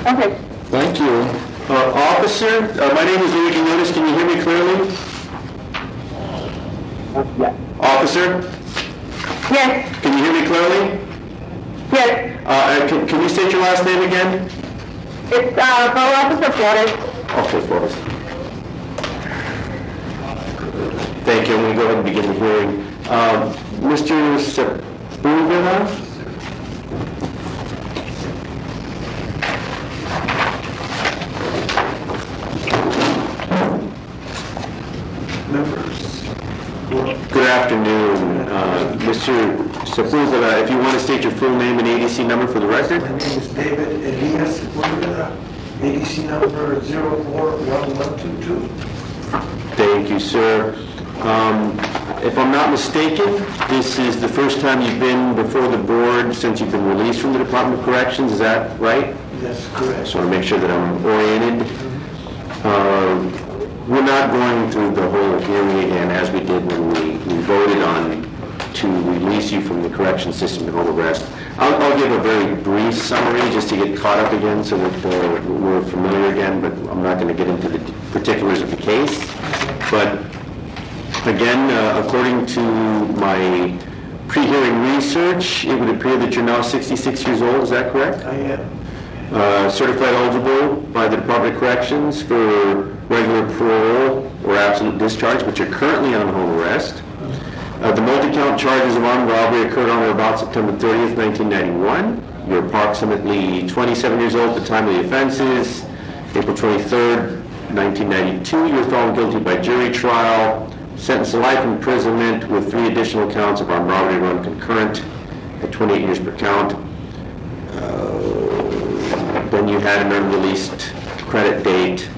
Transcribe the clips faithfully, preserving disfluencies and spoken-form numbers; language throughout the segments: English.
Okay. Thank you. Uh, officer, uh, my name is Louis Quinones. Can you hear me clearly? Yes. Officer, Yes. can you hear me clearly? Yes. Uh, can, can you state your last name again? It's uh, Borough Officer Flores. Okay, Flores. Thank you. I'm going to go ahead and begin the hearing. Um, Mister Sepulveda? Good afternoon. Uh, Mister Sepulveda, if you want to state your full name and A D C number for the record. My name is David Elias Sepulveda, A D C number zero four one one two two. Thank you, sir. Um, if I'm not mistaken, this is the first time you've been before the board since you've been released from the Department of Corrections, is that right? That's correct. Just want to make sure that I'm oriented. Uh, we're not going through the whole hearing again as we did when we, we voted on to release you from the correction system to home arrest. I'll, I'll give a very brief summary just to get caught up again so that uh, we're familiar again, but I'm not going to get into the particulars of the case. But again, uh, according to my pre-hearing research, it would appear that you're now sixty-six years old, is that correct? I am. Uh, certified eligible by the Department of Corrections for regular parole or absolute discharge, but you're currently on home arrest. Uh, the multi-count charges of armed robbery occurred on or about September thirtieth, nineteen ninety-one. You're approximately twenty-seven years old at the time of the offenses. April twenty-third, nineteen ninety-two, you were found guilty by jury trial, sentenced to life imprisonment with three additional counts of armed robbery run concurrent at twenty-eight years per count. Uh, then you had an unreleased credit date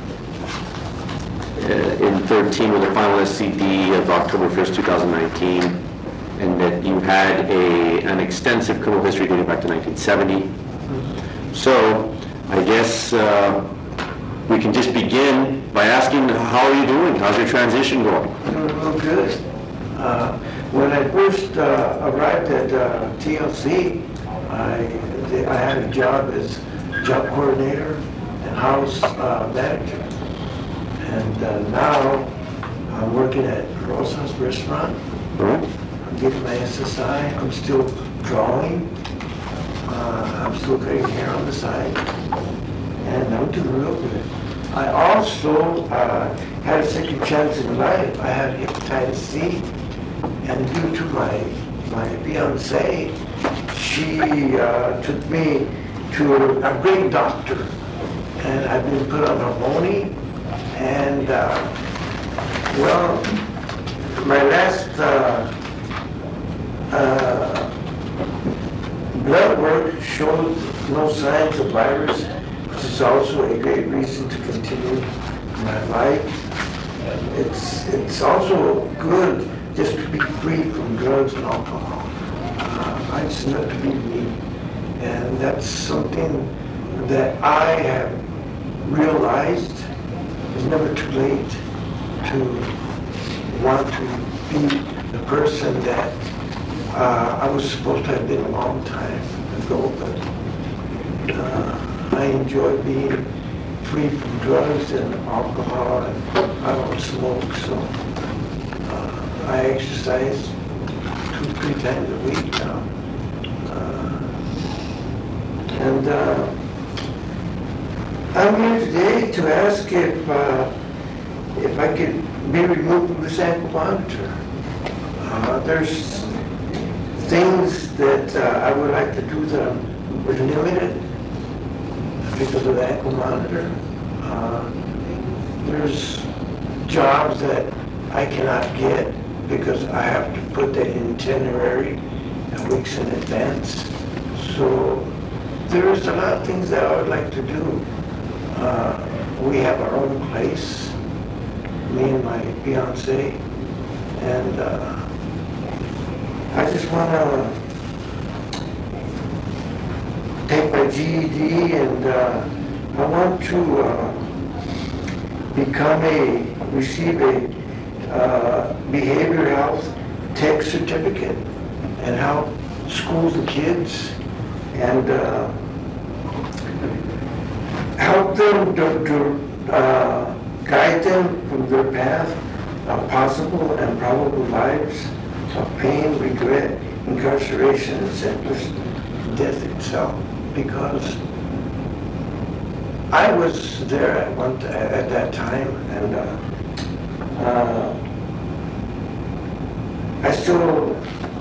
uh, in thirteen with a final S C D of October first, two thousand nineteen, and that you had a an extensive criminal history dating back to nineteen seventy. So I guess uh, we can just begin by asking, how are you doing? How's your transition going? Doing real good. Uh, when I first uh, arrived at uh, T L C, I, I had a job as job coordinator and house uh, manager. And uh, now I'm working at Rosa's restaurant. All right. I'm getting my S S I. I'm still drawing. Uh, I'm still cutting hair on the side. And I'm doing real good. I also uh, had a second chance in life. I had hepatitis C. And due to my, my fiancée, she uh, took me to a, a great doctor. And I've been put on hormone. And, uh, well, my last uh, uh, blood work showed no signs of virus, which is also a great reason to continue my life. It's, it's also good just to be free from drugs and alcohol. Uh, I just love to be me. And that's something that I have realized. It's never too late to want to be the person that uh, I was supposed to have been a long time ago, but uh, I enjoy being free from drugs and alcohol, and I don't smoke, so uh, I exercise two, three times a week now. Uh, and uh, I'm here today to ask if uh, if I could be removed from this ankle monitor. Uh, there's things that uh, I would like to do that I'm limited because of the ankle monitor. Uh, there's jobs that I cannot get because I have to put that in itinerary weeks in advance. So there's a lot of things that I would like to do. Uh, we have our own place, me and my fiance, and uh, I just want to take my G E D, and uh, I want to uh, become a, receive a uh, behavioral health tech certificate and help schools and kids, and uh, them to, to uh, guide them from their path of possible and probable lives of pain, regret, incarceration, and senseless death itself. Because I was there at one t- at that time, and uh, uh, I still,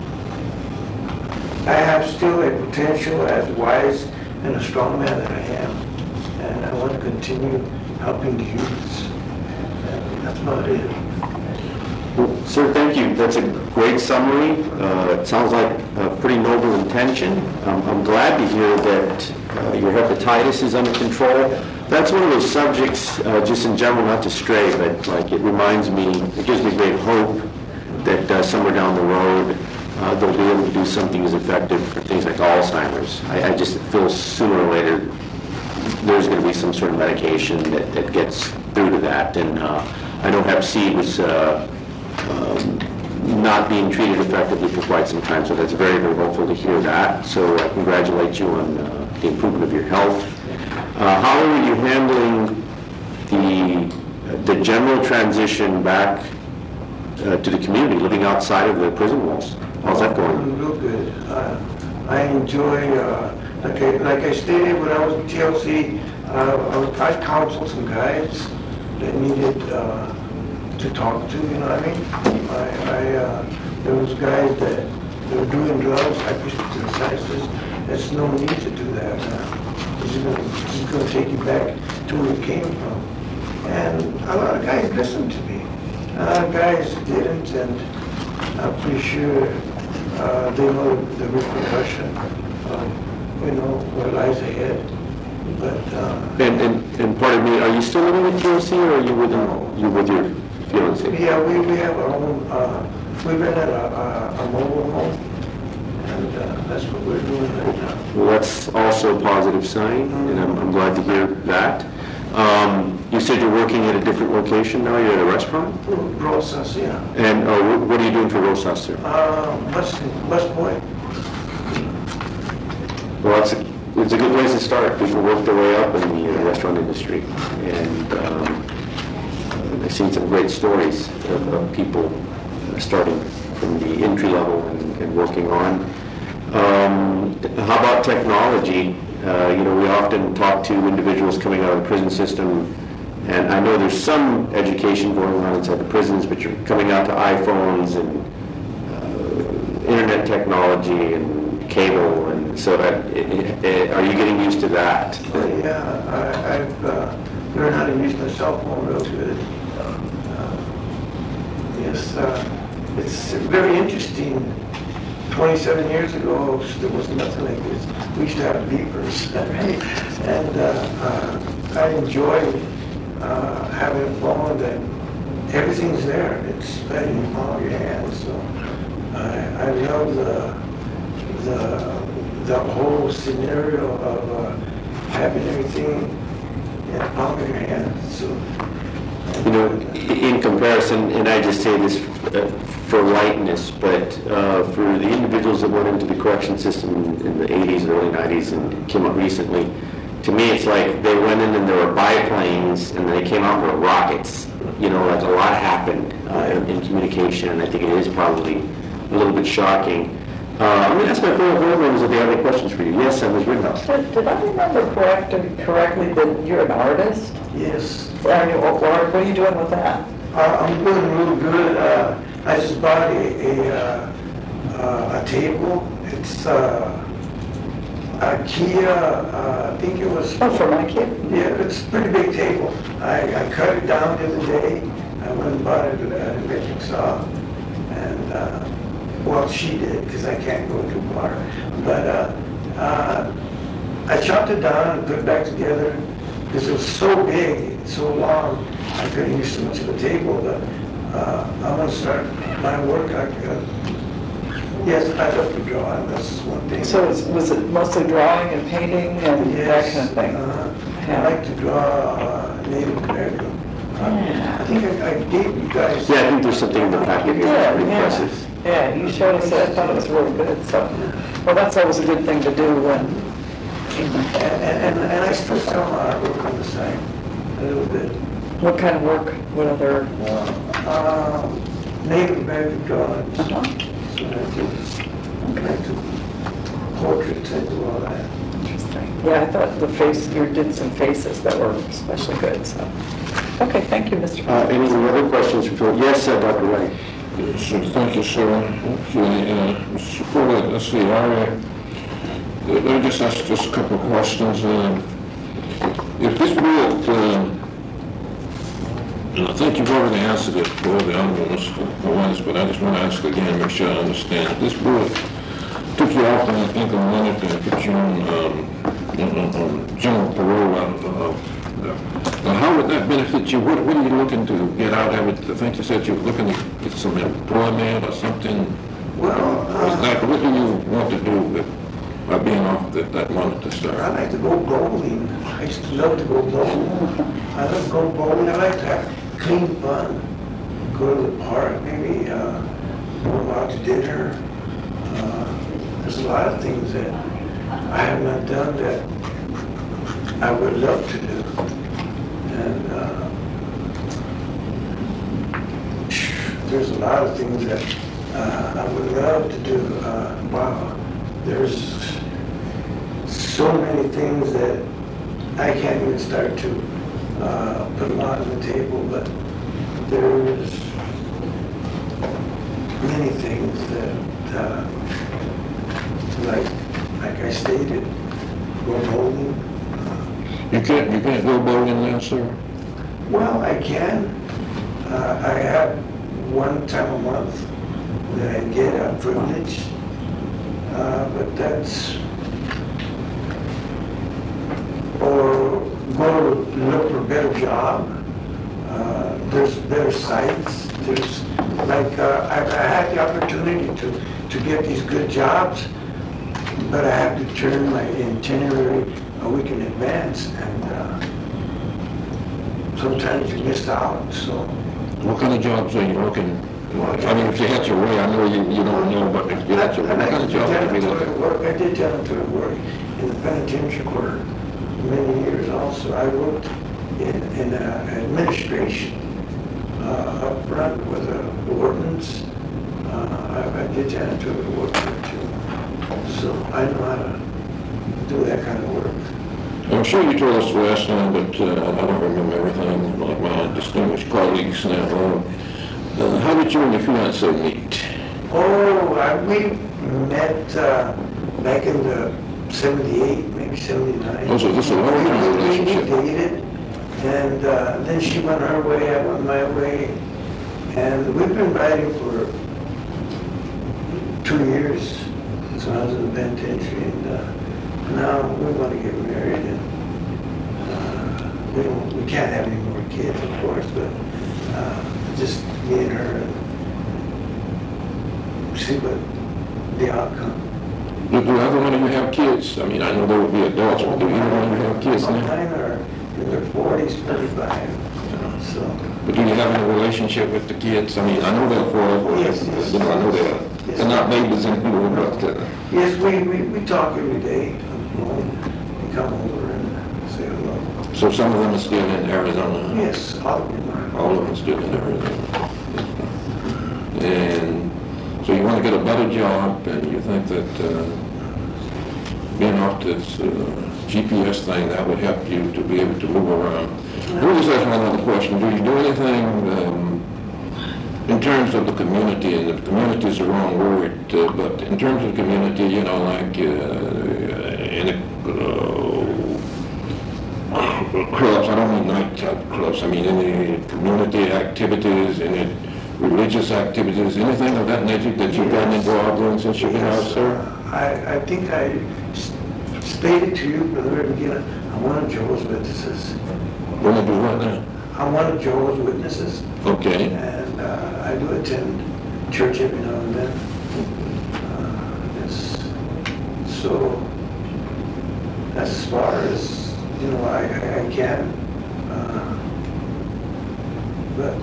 I have still a potential as wise and a strong man that I am, and I want to continue helping the youths. And that's about it. Well, sir, thank you. That's a great summary. Uh, it sounds like a pretty noble intention. Um, I'm glad to hear that uh, your hepatitis is under control. That's one of those subjects, uh, just in general, not to stray, but like it reminds me, it gives me great hope that uh, somewhere down the road uh, they'll be able to do something as effective for things like Alzheimer's. I, I just feel sooner or later there's going to be some sort of medication that, that gets through to that. And uh, I know Hep C was uh, um, not being treated effectively for quite some time, so that's very, very hopeful to hear that. So I congratulate you on uh, the improvement of your health. Uh, how are you handling the the general transition back uh, to the community, living outside of the prison walls? How's that going? Real good. Uh, I enjoy, uh, like, I, like I stated when I was with T L C, uh, I, was, I counseled some guys that needed uh, to talk to, you know what I mean? I, I, uh, there was guys that they were doing drugs, I pushed it to the side, says, there's no need to do that. Uh, this is gonna, this is gonna take you back to where you came from. And a lot of guys listened to me. A lot of guys didn't, and I'm pretty sure uh, they know the repercussion of, you know, what lies ahead. But, uh, And, and, and pardon me, are you still living with T L C or are you with, you with your fiancé? yeah, we, we have our own, uh, we rent a, a, a mobile home, and uh, that's what we're doing right now. Well, that's also a positive sign, and I'm, I'm glad to hear that. Um, you said you're working at a different location now, you're at a restaurant? Rosas, yeah. And uh, what, what are you doing for Rosas, sir? Uh, bus, bus boy. Well, that's a, it's a good place to start. People work their way up in the uh, restaurant industry. And um, I've seen some great stories of, of people starting from the entry level and, and working on. Um, how about technology? Uh, you know, we often talk to individuals coming out of the prison system, and I know there's some education going on inside the prisons, but you're coming out to iPhones and uh, internet technology and cable, and so that, it, it, are you getting used to that? Uh, yeah, I, I've uh, learned how to use my cell phone real good. Uh, yes, uh, it's very interesting. twenty-seven years ago, there was nothing like this. We used to have beepers, and uh, uh, I enjoy uh, having a phone that everything's there. It's right in the palm of your hand. So I, I love the the the whole scenario of uh, having everything in the palm of your hand. So You know, in comparison, and I just say this uh, for lightness, but uh, for the individuals that went into the correction system in, in the eighties, early nineties, and came up recently, to me it's like they went in and there were biplanes, and they came out with rockets. You know, like a lot happened uh, in, in communication, and I think it is probably a little bit shocking. Uh, I'm going to ask my fellow board members if they have any questions for you. Yes, Miz Rittenhouse. Did, did I remember correct, correctly that you're an artist? yes. Are you, or what are you doing with that? Uh, I'm doing real good. Uh, I just bought a a, uh, uh, a table. It's uh, a Kia. Uh, I think it was. Oh, for my kid? Yeah, it's a pretty big table. I, I cut it down the other day. I went and bought it at a making saw, and uh, well, she did because I can't go too far. But uh, uh, I chopped it down and put it back together because it was so big, so long. I couldn't use so much of the table, but uh, I'm going to start my work. I, uh, yes, I love to draw, and that's one thing. So was, was it mostly drawing and painting and that kind of thing? Uh, Yeah. I like to draw uh, Native American. Uh, Yeah. I think I, I gave you guys. Yeah, I think there's something in the packet here that's pretty Yeah, impressive. yeah, you showed us that. I thought it was really good. So, well, that's always a good thing to do when seen them. And, and, and I still sell my artwork on the side, a little bit. What kind of work, what other? Uh, Native American drawings. Uh-huh. So I do, I do portraits, I do all that. Interesting. Yeah, I thought the face, you did some faces that were especially good, so. Okay, thank you, Mister Uh, any other questions for Phil? Yes, uh, Doctor Wright. So, thank you, sir. Okay, uh, Mister Fuller, let's see, I, uh, let me just ask just a couple of questions. Um, If this board, um, and I think you've already answered it for the other ones, the ones, but I just want to ask again, make sure I understand. If this board took you off, and I think on one of them, put you on, um, on, on- on general parole, uh, uh, now, how would that benefit you? What, what are you looking to get out of it? I think you said you were looking to get some employment or something. Well, Is uh, that, what do you want to do with, by being off that, that monitor, I sir? like to go bowling. I used to love to go bowling. I love to go bowling. I like to have clean fun. Go to the park, maybe uh, go out to dinner. Uh, there's a lot of things that I have not done that I would love to do. And uh, there's a lot of things that uh, I would love to do. Uh, wow, there's so many things that I can't even start to uh, put them out on the table, but there's many things that, uh, like, like I stated, go bowling. You can't, you can't go bowling now, sir? Well, I can. Uh, I have one time a month that I get a privilege, uh, but that's, or go look for a better job. Uh, there's better sites. There's, like, uh, I, I had the opportunity to, to get these good jobs, but I have to turn my itinerary a week in advance, and uh, sometimes you miss out, so. What kind of jobs are you looking? I mean, if you had your way, I know you, you don't know, but if you had your way, what kind of jobs are you Janitorial looking? work. I did janitorial work in the penitentiary for many years also. I worked in, in uh, administration, uh, up front with the wardens. Uh, I, I did janitorial work there too. So I know how to do that kind of work. I'm sure you told us last time, but uh, I don't remember everything, like my distinguished colleagues now. Uh, uh, how did you and your fiancée meet? Oh, I, we met uh, back in the seventy-eight, maybe seventy-nine. Oh, so this is a long-time We- we- relationship. We dated, and uh, then she went her way, I went my way, and we've been riding for two years since I was in the penitentiary, and uh, now we want to get married, and uh, we don't, we can't have any more kids, of course, but uh, just me and her, and see what the outcome. Do, do either one of you have kids? I mean, I know they would be adults, but do either one of you have kids now? Mine are in their forties, thirty-five, so. But do you have any relationship with the kids? I mean, I know they're for, Yes, yes. you know, I know they're, they're not babies anymore, but, uh, Yes, we, we, we talk every day. Come home, we come over and say hello. so some of them are still in Arizona? Yes, all of them are. All of them still in Arizona. And so you want to get a better job, and you think that uh, being off this uh, G P S thing, that would help you to be able to move around. Let me just ask one other question. Do you do anything um, in terms of the community, and the community is the wrong word, uh, but in terms of community, you know, like uh, in a, uh, clubs, I don't mean nightclub clubs, I mean any community activities, any religious activities, anything of that nature that you've gotten involved in since you've been out, Yes, sir? uh, I, I think I s- stated to you from the very beginning, I'm one of Jehovah's Witnesses. Want to do what now? I'm one of Jehovah's Witnesses, Okay. and uh, I do attend church every now and then. Uh, it's, so, that's as far as, you know, I, I, I can. Uh, but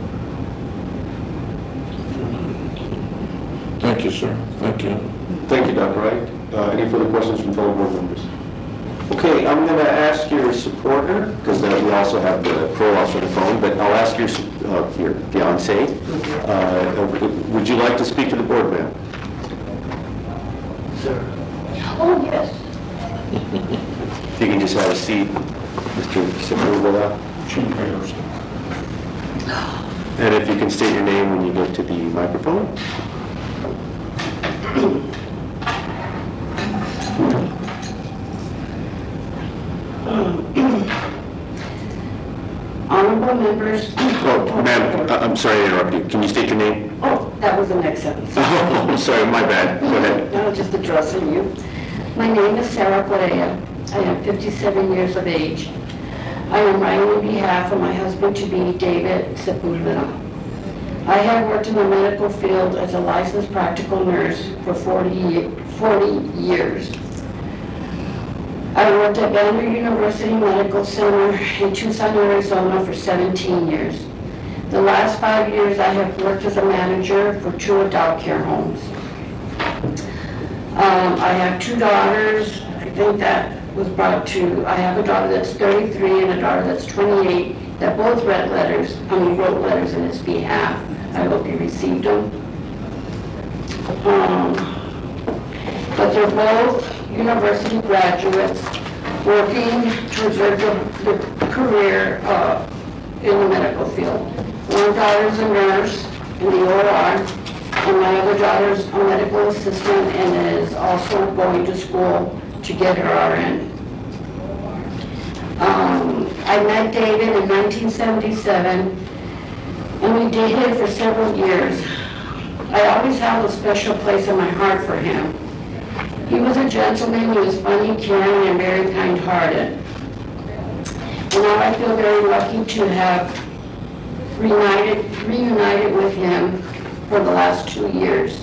Thank you, sir. Thank you. Thank you, Doctor Wright. Uh, any further questions from fellow board members? Okay, I'm going to ask your supporter, because we also have the parole officer on the phone, but I'll ask your, uh, your fiancé, uh, would you like to speak to the board, ma'am? Sir. Oh, yes. If you can just have a seat, Mister Sepulveda. And if you can state your name when you get to the microphone. Honorable members. Oh, ma'am, I- I'm sorry to interrupt you. Can you state your name? Oh, that was the next sentence. Oh, I'm sorry, my bad. Go ahead. No, just addressing you. My name is Sarah Correa. I am fifty-seven years of age. I am writing on behalf of my husband-to-be, David Sepulveda. I have worked in the medical field as a licensed practical nurse for forty, ye- forty years. I worked at Banner University Medical Center in Tucson, Arizona for seventeen years. The last five years I have worked as a manager for two adult care homes. Um, I have two daughters. I think that was brought to, I have a daughter that's thirty-three and a daughter that's twenty-eight that both read letters, I mean wrote letters in his behalf. I hope you received them. Um, but they're both university graduates working towards their, their career uh, in the medical field. One daughter's a nurse in the O R, and my other daughter's a medical assistant and is also going to school to get her R N. Um, I met David in nineteen seventy-seven, and we dated for several years. I always held a special place in my heart for him. He was a gentleman, he was funny, caring, and very kind-hearted. And now I feel very lucky to have reunited, reunited with him for the last two years.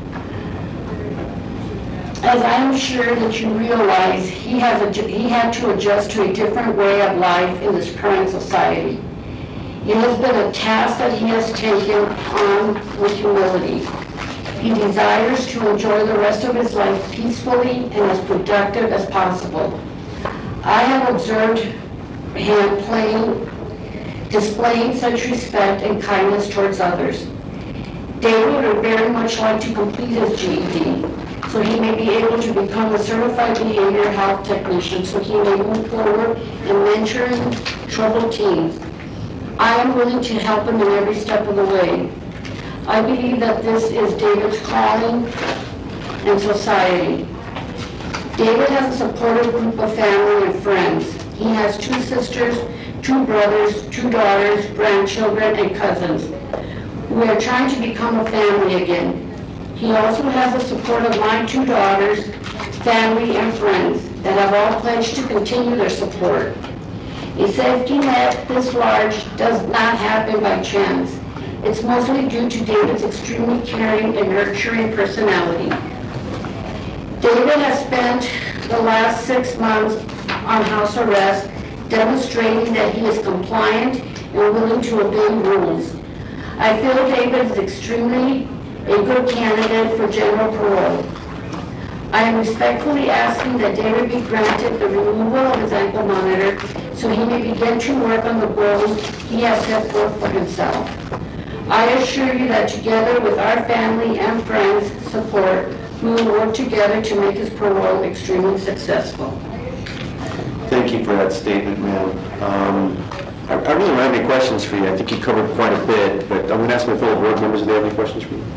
As I am sure that you realize, he, has a, he had to adjust to a different way of life in this current society. It has been a task that he has taken on with humility. He desires to enjoy the rest of his life peacefully and as productive as possible. I have observed him playing, displaying such respect and kindness towards others. David would very much like to complete his G E D, so he may be able to become a certified behavioral health technician so he may move forward in mentoring troubled teens. I am willing to help him in every step of the way. I believe that this is David's calling in society. David has a supportive group of family and friends. He has two sisters, two brothers, two daughters, grandchildren, and cousins. We are trying to become a family again. He also has the support of my two daughters, family, and friends that have all pledged to continue their support. A safety net this large does not happen by chance. It's mostly due to David's extremely caring and nurturing personality. David has spent the last six months on house arrest, demonstrating that he is compliant and willing to obey rules. I feel David is extremely a good candidate for general parole. I am respectfully asking that David be granted the removal of his ankle monitor so he may begin to work on the goals he has set forth for himself. I assure you that together with our family and friends' support, we will work together to make his parole extremely successful. Thank you for that statement, ma'am. Um, I I really don't have any questions for you. I think you covered quite a bit, but I'm going to ask my fellow board members if they have any questions for you.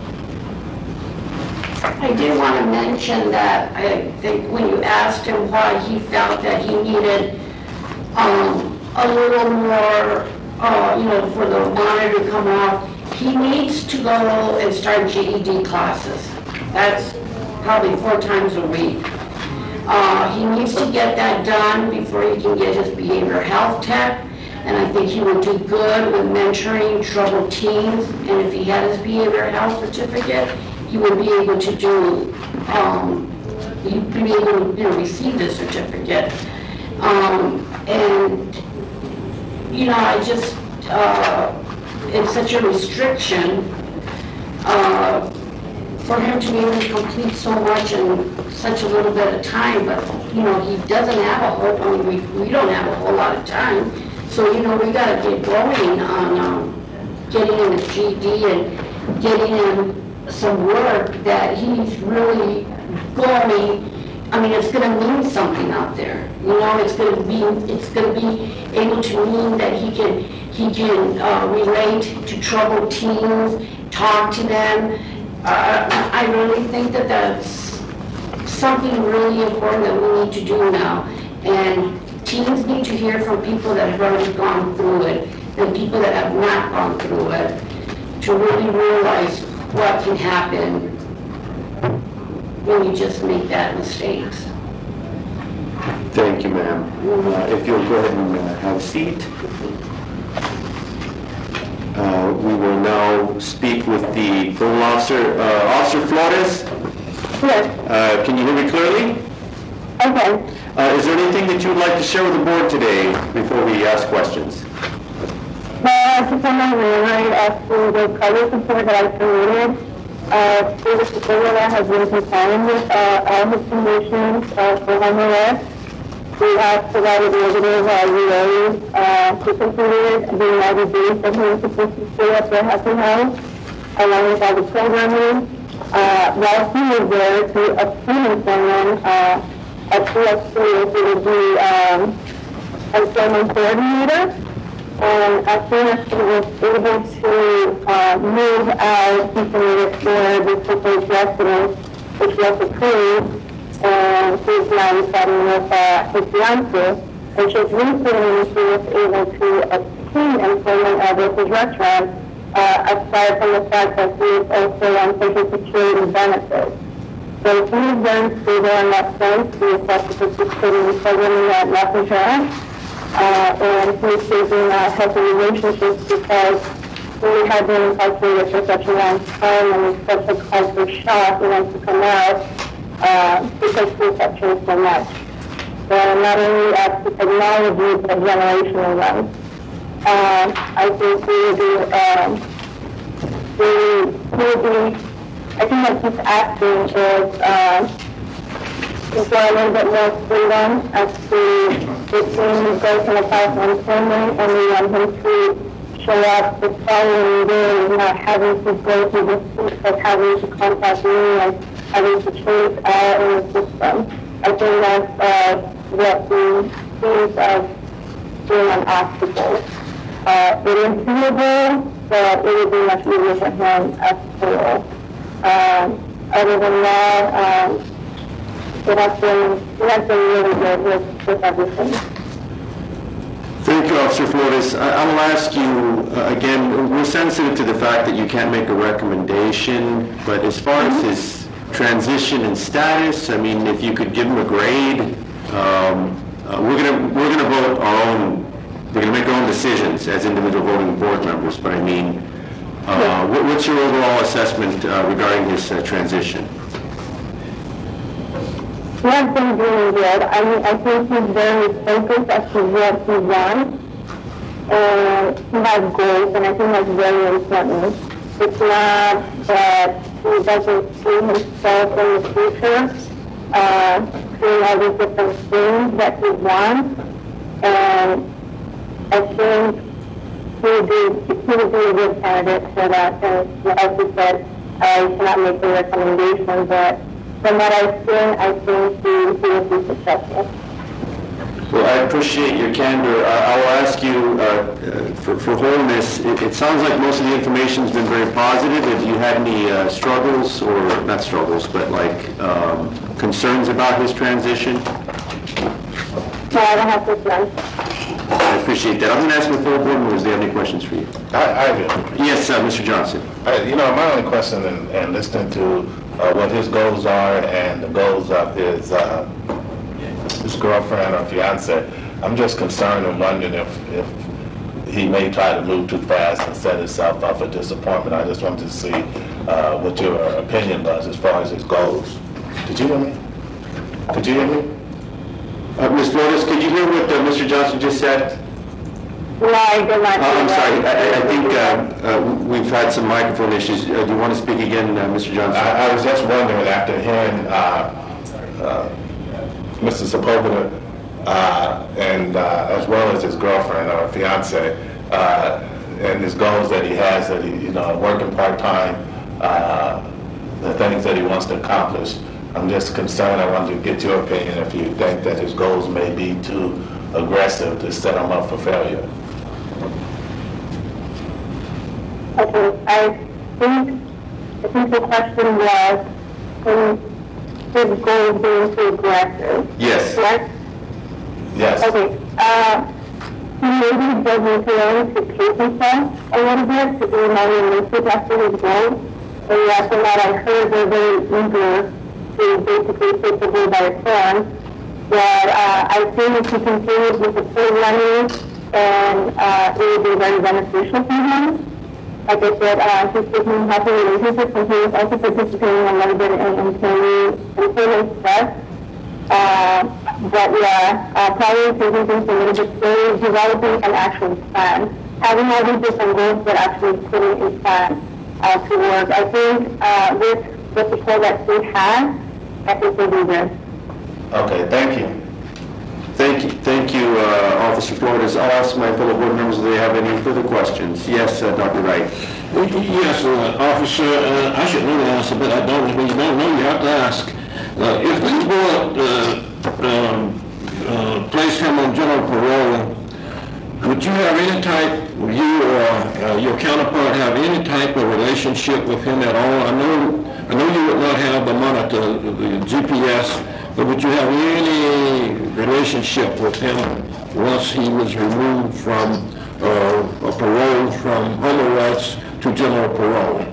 I did want to mention that I think when you asked him why he felt that he needed um, a little more, uh, you know, for the monitor to come off, he needs to go and start G E D classes. That's probably four times a week. Uh, he needs to get that done before he can get his behavioral health tech, and I think he would do good with mentoring troubled teens, and if he had his behavioral health certificate, he would be able to do, um, he'd be able to, you know, receive this certificate. Um, and, you know, I just, uh, it's such a restriction, uh, for him to be able to complete so much in such a little bit of time, but, you know, he doesn't have a whole, I mean, we, we don't have a whole lot of time. So, you know, we gotta get going on, um, getting him his G E D and getting him some work that he's really going, I mean, it's gonna mean something out there. You know, it's gonna be, it's gonna be able to mean that he can, he can, uh, relate to troubled teens, talk to them. Uh, I really think that that's something really important that we need to do now. And teens need to hear from people that have already gone through it than people that have not gone through it to really realize what can happen when you just make bad mistakes. Thank you, ma'am. Uh, If you'll go ahead and uh, have a seat. Uh, We will now speak with the parole officer. Uh, Officer Flores, Yes, uh, can you hear me clearly? okay. Uh, Is there anything that you would like to share with the board today before we ask questions? Well, I just want to reiterate as to the coverage report that I submitted. Uh, the supporter has been complying with uh, all his conditions uh, for home arrest. We have provided negative uh, relays uh, to completed the ninety days that he was supposed to stay at the Happy House, along with all the programming. Uh, while he was there to obtain employment, uh, at C S C, he would be um, employment coordinator. And as soon as he was able to uh, move out, he submitted for the proposed residence, which was approved. And he's now residing with uh, his fiance. And just recently, he was able to obtain employment at his restaurant, uh, aside from the fact that he is also on Social Security benefits. So he is very stable in that sense. He is also participating in programming at Life Insurance. Uh, and he's taking uh, healthy relationships because we had been incarcerated for such a long time and it's such a culture shock. He wants to come out uh, because things have changed so much. So not only as to technology, but generational ones. Uh, I think we will be, um, we will be, I think what he's asking is uh, is there a little bit more freedom as to between he goes and applies for employment and we want him to show up the following day, not having to go through the steps of having to contact me and having to change out in the system. I think that's uh, what we see as being an obstacle. Uh, it is doable, but it would be much easier for him as parole. Um, other than that, um, it has been, it has been really good with, with everything. Thank you, Officer Flores. I I will ask you, uh, again, we're sensitive to the fact that you can't make a recommendation, but as far as his transition and status, I mean, if you could give him a grade, um, uh, we're gonna, we're gonna vote our own, we're gonna make our own decisions as individual voting board members, but I mean, uh, what- what's your overall assessment uh, regarding his uh, transition? He has been doing good. I mean, I think he's very focused as to what he wants, and he has goals, and I think that's very important. It's not that he doesn't see himself in the future, uh, doing all these different things that he wants, and I think he would be, he would be a good candidate for that, and as you said, I cannot make the recommendation, but from what I've seen, I think he, he will be successful. Well, I appreciate your candor. I I will ask you, uh, uh, for for wholeness, it it sounds like most of the information's been very positive. Have you had any uh, struggles, or not struggles, but like um, concerns about his transition? No, I don't have this one. I appreciate that. I'm going to ask my fellow board members, do they have any questions for you? I, I do. Yes, uh, Mister Johnson. I, you know, my only question, and, and listening to uh, what his goals are and the goals of his uh, his girlfriend or fiance, I'm just concerned and wondering if if he may try to move too fast and set himself up for disappointment. I just wanted to see uh, what your opinion was as far as his goals. Did you hear me? Did you hear me? Uh, Miz Flores, could you hear what uh, Mister Johnson just said? No, I did not. Oh, I'm do sorry, that. I I- I think uh, uh, we've had some microphone issues. Uh, Do you want to speak again, uh, Mister Johnson? I, I was just wondering, after hearing, uh, uh, Mister Sepulveda, uh, and, uh, as well as his girlfriend or fiance, uh, and his goals that he has, that he, you know, working part-time, uh, the things that he wants to accomplish, I'm just concerned, I wanted to get your opinion if you think that his goals may be too aggressive to set him up for failure. Okay, I think, I think the question was, um, his goal being too aggressive. Yes. Correct? Yes. Okay, uh, he maybe does need to learn to pace himself a little bit to be more realistic after his goals. And after that, I heard they're very eager to basically take the bull by its horns. But uh, I think if he continues with the programming, and uh, it will be very beneficial for him. Like I said, uh, he's taking healthy relationships, and he is also participating a little bit in employee employment stress. Uh, but yeah, uh, probably taking things a little bit slowly, developing an actual plan, having all these different goals, but actually putting a plan uh, to work. I think uh, with the support that he has, I think we'll be good. Okay, thank you. Thank you, thank you, uh, Officer Flores. I'll ask my fellow board members if they have any further questions. Yes, uh, Doctor Wright. Yes, uh, officer, uh, I should know the answer, but I don't. When you don't know, you have to ask. Uh, if this board uh, um, uh, placed him on general parole, would you have any type, you or uh, your counterpart have any type of relationship with him at all? I know, I know you would not have the monitor, the G P S, but would you have any relationship with him once he was removed from uh, a parole from home arrest to general parole?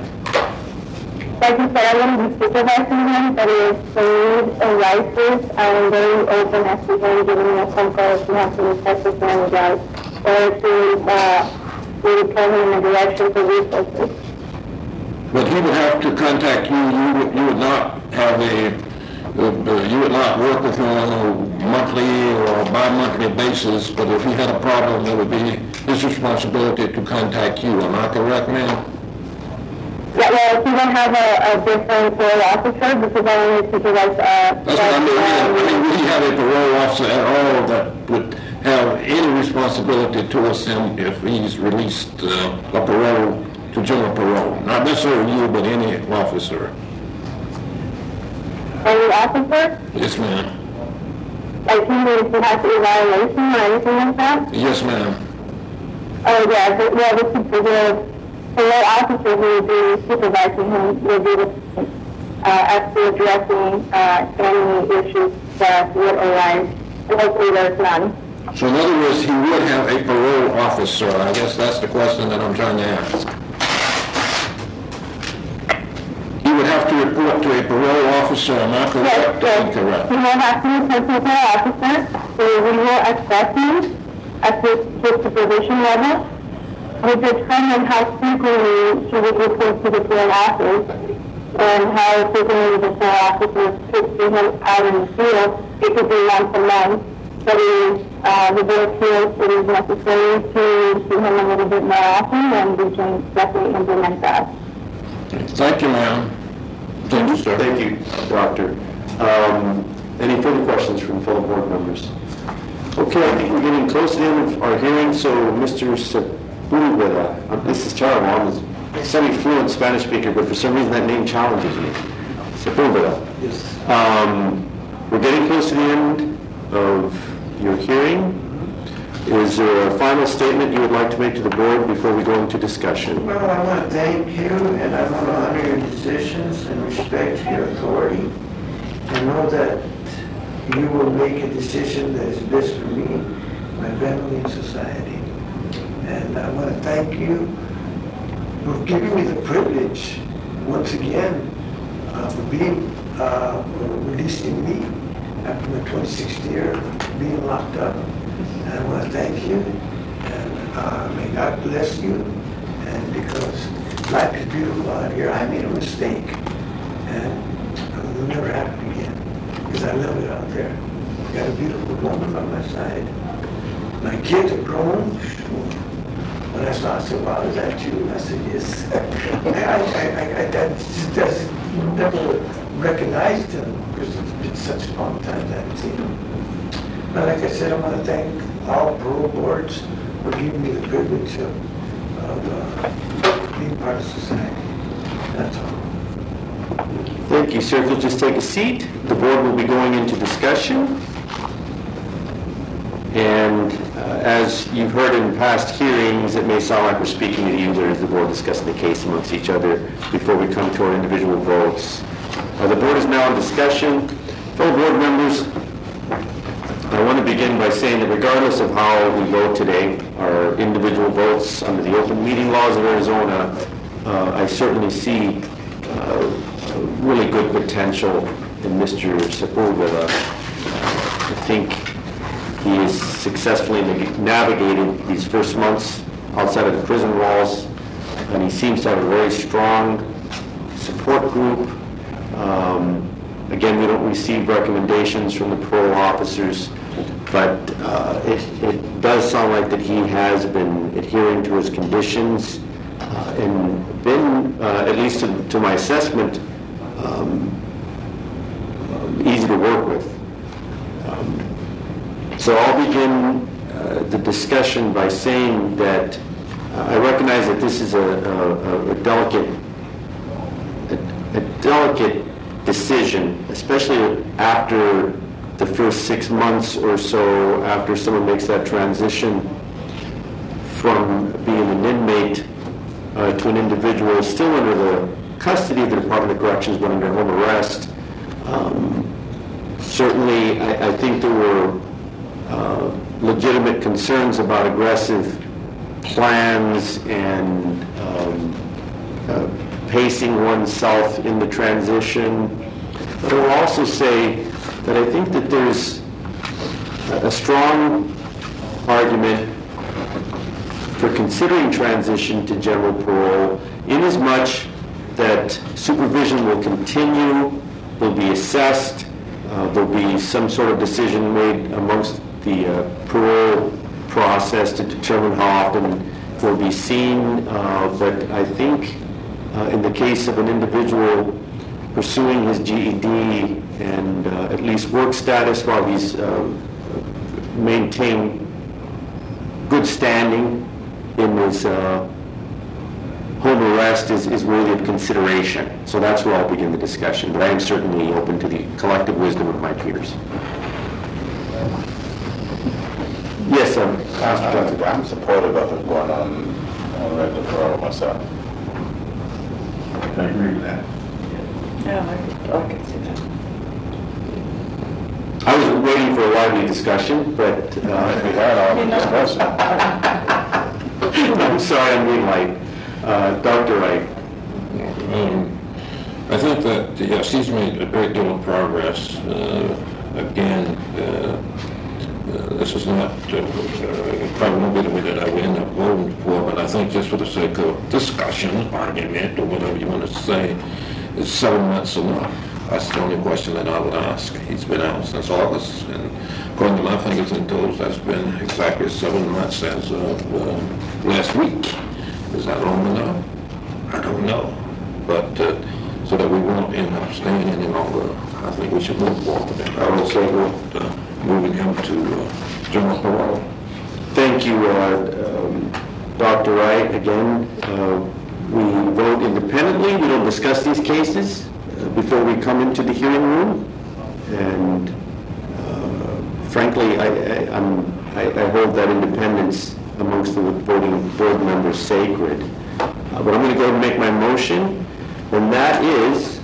Like you said, I wouldn't be supervising him, but if the need arises, I'm very open as to him giving me a phone call if you have to discuss with him about, or to uh, maybe point him in the direction for resources. But he would have to contact you, you would, you would not have a, uh, you would not work with him on a monthly or bi-monthly basis, but if he had a problem, it would be his responsibility to contact you. Am I correct, ma'am? Yeah, well, if you don't have a, a different parole officer, because I only supervise, uh... That's what I mean, I mean, um, would he have a parole officer at all that would have any responsibility towards him if he's released uh, a parole to general parole? Not necessarily you, but any officer. Any officer? Yes, ma'am. Like, he means he has to evaluation or anything like that? Yes, ma'am. Oh, yeah, the, yeah, the, super- the parole officer who will be supervising him will be the, uh, as to addressing, uh, any issues that would arise. And hopefully there's none. So in other words, he would have a parole officer. I guess that's the question that I'm trying to ask. He would have to report to a parole officer, am I correct or Yes, incorrect? he will have to report to the parole officer, so we will assess him at his, his supervision level. We determine how frequently he would report to the parole office and how frequently the parole officer could see him out in the field. It could be once a month, but it is, uh, the board feels it is necessary to see him a little bit more often, and we can definitely implement that. Thank you, ma'am. Thank you, sir. Thank you, Doctor. Um, Any further questions from fellow board members? Okay, I think we're getting close to the end of our hearing, so Mister Sepulveda, uh, this is terrible, I'm a semi-fluent Spanish speaker, but for some reason that name challenges me. Sepulveda. Yes. Um, We're getting close to the end of your hearing. Is there a final statement you would like to make to the board before we go into discussion? Well, I want to thank you, and I want to honor your decisions and respect your authority. I know that you will make a decision that is best for me, my family, and society. And I want to thank you for giving me the privilege, once again, of being, uh, releasing me after my twenty-sixth year of being locked up. And I want to thank you, and uh, may God bless you, and because life is beautiful out here. I made a mistake, and it will never happen again, because I love it out there. Got a beautiful woman by my side, my kids are grown. When I saw, I said, wow, is that you? I said, yes. I, I, I, I that just doesn't, never recognized him because it's been such a long time that I haven't seen him. But like I said, I want to thank all parole boards for giving me the privilege of, of uh, being part of society. That's all. Thank you, sir. If you'll just take a seat, the board will be going into discussion. And uh, as you've heard in past hearings, it may sound like we're speaking to you, as the board discussing the case amongst each other before we come to our individual votes. Uh, the board is now in discussion. Fellow board members, I want to begin by saying that regardless of how we vote today, our individual votes under the open meeting laws of Arizona, uh, I certainly see uh, really good potential in Mister Sepulveda. Uh, I think he has successfully navigated these first months outside of the prison walls, and he seems to have a very strong support group. Um, again, we don't receive recommendations from the parole officers, but uh, it, it does sound like that he has been adhering to his conditions uh, and been, uh, at least to, to my assessment, um, um, easy to work with. Um, so I'll begin uh, the discussion by saying that uh, I recognize that this is a, a, a delicate, a, a delicate decision, especially after the first six months or so after someone makes that transition from being an inmate uh, to an individual still under the custody of the Department of Corrections but under home arrest. Um, certainly, I, I think there were uh, legitimate concerns about aggressive plans and um, uh, pacing oneself in the transition. But I will also say that I think that there's a strong argument for considering transition to general parole, inasmuch that supervision will continue, will be assessed, uh, there'll be some sort of decision made amongst the uh, parole process to determine how often will be seen, uh, but I think uh, in the case of an individual pursuing his G E D and uh, at least work status while he's uh, maintained good standing in his uh, home arrest is, is worthy of consideration. So that's where I'll begin the discussion, but I am certainly open to the collective wisdom of my peers. Yes, sir. I'm, I'm supportive of it going on, on regular parole myself. I agree with that. Yeah, I, I can see that. I was waiting for a lively discussion, but We uh, had all the discussion. I'm sorry, I'm being light. Uh, Doctor Wright. Um, I think that, yes, he's made a great deal of progress. Uh, Again, uh, uh, this is not, uh, uh, probably won't be the way that I would end up voting for, but I think just for the sake of discussion, argument, or whatever you want to say, is seven months enough? That's the only question that I would ask. He's been out since August, and according to my fingers and toes, that's been exactly seven months as of uh, last week. Is that long enough? I don't know. But uh, so that we won't end up staying any longer, I think we should move forward. I will say with uh, moving him to uh, general parole. Thank you, uh, um, Doctor Wright. Again, uh, we vote independently. We don't discuss these cases uh, before we come into the hearing room. And uh, frankly, I, I, I'm, I, I hold that independence amongst the voting board members sacred. Uh, but I'm going to go ahead and make my motion, and that is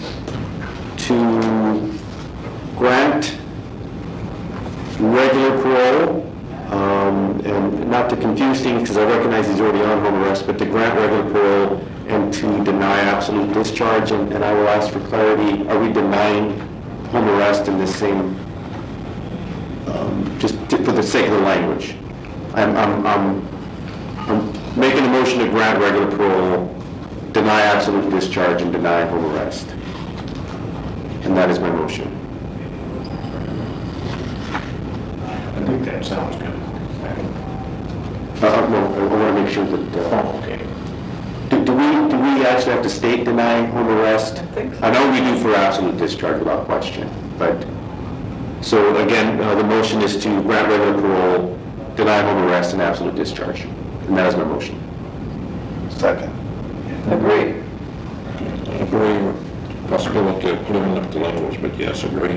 to grant regular parole, um, and not to confuse things because I recognize he's already on home arrest, but to grant regular parole and to deny absolute discharge. And, and I will ask for clarity, are we denying home arrest in this same, um, just to, for the sake of the language? I'm, I'm, I'm, I'm making a motion to grant regular parole, deny absolute discharge, and deny home arrest. And that is my motion. I think that sounds good. Uh, no, I want to make sure that, uh, Oh, okay. do do we, do we actually have to state deny home arrest? I think so. I know we do for absolute discharge without question, but, so again, uh, the motion is to grant regular parole, deny home arrest, and absolute discharge. And that is my motion. Second. Agree. Agree with possibility of clearing up the language, but yes, agree.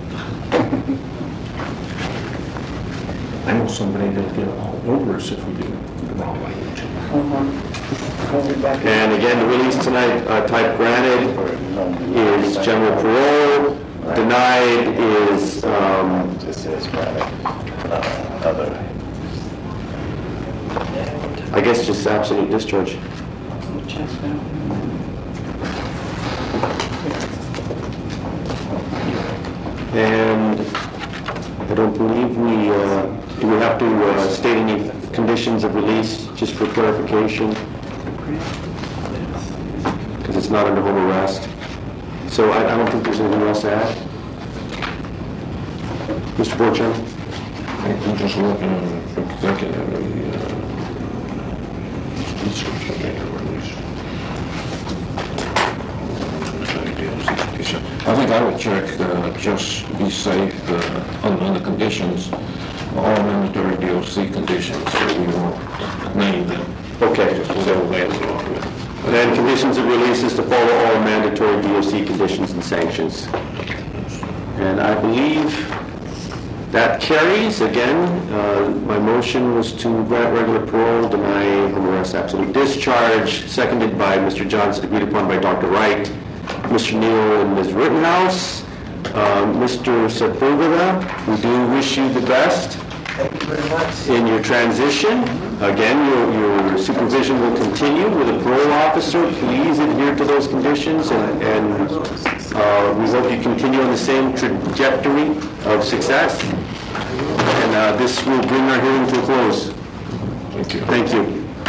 I know somebody that'll get all over us if we do the wrong language. Uh-huh. We'll be back. And again, the release tonight, uh, type granted is general parole, denied is, um, This is granted, uh, other. I guess just absolute discharge. Check now. And I don't believe we, uh, do we have to uh, state any conditions of release, just for clarification? Because it's not under home arrest. So I I don't think there's anything else to add. Mister Borcham? I'm just looking at executive, uh, description later release. I think I would check, uh, just be safe, uh, on, on the conditions, all mandatory D O C conditions, so we won't name them. Okay, Just so, so land it off with. and then conditions of release is to follow all mandatory D O C conditions and sanctions. And I believe that carries. Again, uh, my motion was to grant regular parole, deny home arrest, absolute discharge, seconded by Mister Johnson, agreed upon by Doctor Wright, Mister Neal, and Miz Rittenhouse. Uh, Mister Sepulveda, we do wish you the best Thank you very much. in your transition. Again, your, your supervision will continue with a parole officer. Please adhere to those conditions, and, and uh, we hope you continue on the same trajectory of success. And uh, this will bring our hearing to a close. Thank you. Thank you.